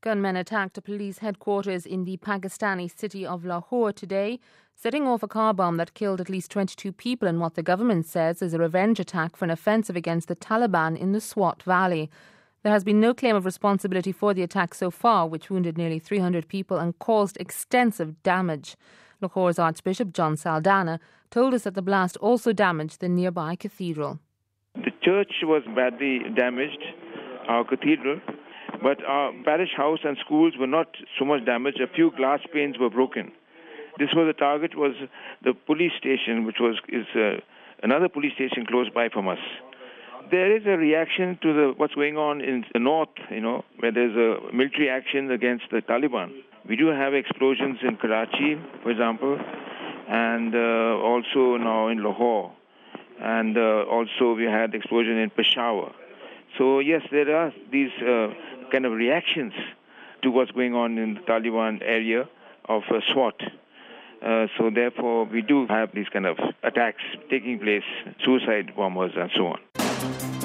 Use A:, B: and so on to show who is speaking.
A: Gunmen attacked a police headquarters in the Pakistani city of Lahore today, setting off a car bomb that killed at least 22 people in what the government says is a revenge attack for an offensive against the Taliban in the Swat Valley. There has been no claim of responsibility for the attack so far, which wounded nearly 300 people and caused extensive damage. Lahore's Archbishop John Saldanha told us that the blast also damaged the nearby cathedral.
B: The church was badly damaged, our cathedral, but our parish house and schools were not so much damaged. A few glass panes were broken. The target was the police station, which is another police station close by from us. There is a reaction to what's going on in the north, where there's a military action against the Taliban. We do have explosions in Karachi, for example, and also now in Lahore. And also we had explosion in Peshawar. So yes, there are these kind of reactions to what's going on in the Taliban area of Swat. So therefore, we do have these kind of attacks taking place, suicide bombers and so on.